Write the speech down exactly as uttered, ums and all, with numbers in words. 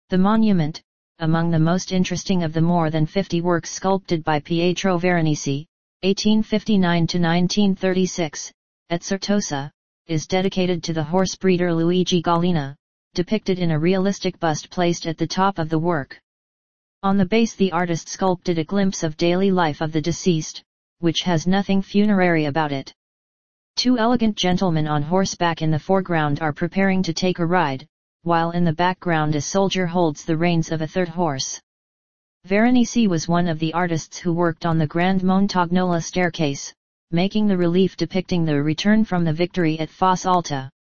The monument, among the most interesting of the more than fifty works sculpted by Pietro Veronese, eighteen fifty-nine to nineteen thirty-six, at Certosa, is dedicated to the horse breeder Luigi Gallina, depicted in a realistic bust placed at the top of the work. On the base the artist sculpted a glimpse of daily life of the deceased, which has nothing funerary about it. Two elegant gentlemen on horseback in the foreground are preparing to take a ride, while in the background a soldier holds the reins of a third horse. Veronese was one of the artists who worked on the Grand Montagnola staircase, making the relief depicting the return from the victory at Fosse Alta.